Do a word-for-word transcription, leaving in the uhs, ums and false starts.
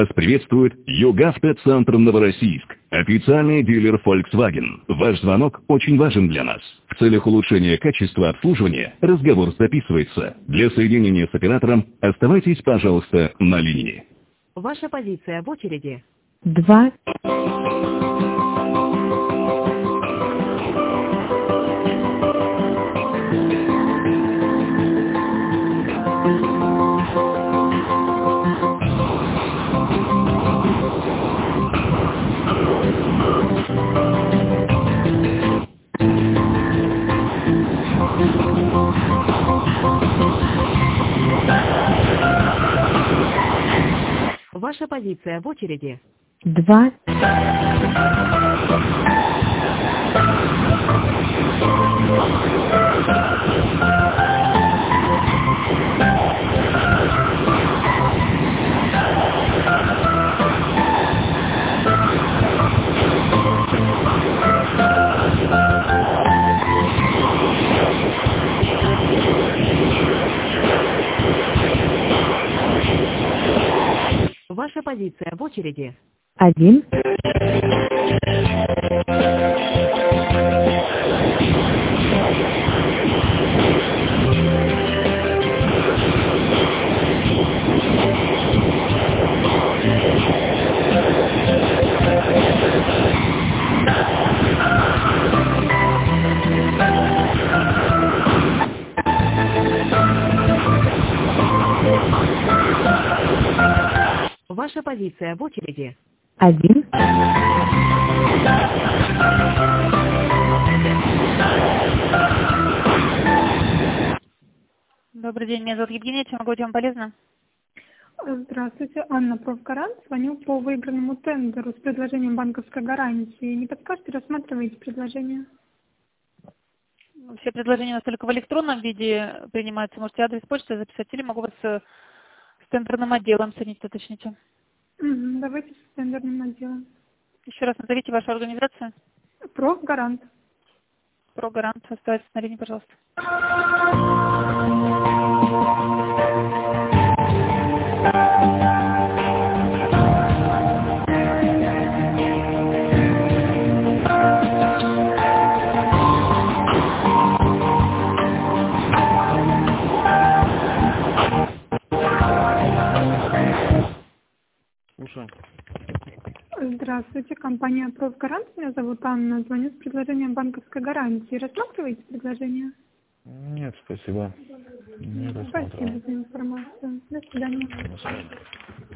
Вас приветствует ЮГАвтоцентр Новороссийск, официальный дилер Volkswagen. Ваш звонок очень важен для нас. В целях улучшения качества обслуживания разговор записывается. Для соединения с оператором оставайтесь, пожалуйста, на линии. Ваша позиция в очереди. Два. Ваша позиция в очереди. Два. Ваша позиция в очереди. Один. Ваша позиция в очереди. Один. Добрый день, меня зовут Евгения, чем могу быть вам полезна? Здравствуйте, Анна, профгарант. Звоню по выигранному тендеру с предложением банковской гарантии. Не подскажете, рассматриваете предложение? Все предложения у нас только в электронном виде принимаются. Можете адрес почты записать или могу вас с тендерным отделом соединить, уточните. Угу, давайте с тендерным отделом. Еще раз назовите вашу организацию. Профгарант. Прогарант. Оставайтесь на линии, пожалуйста. Слушаю. Здравствуйте, компания Профгарант. Меня зовут Анна. Звоню с предложением банковской гарантии. Рассматриваете предложение? Нет, спасибо. Не рассматриваю. Спасибо за информацию. До свидания. До свидания.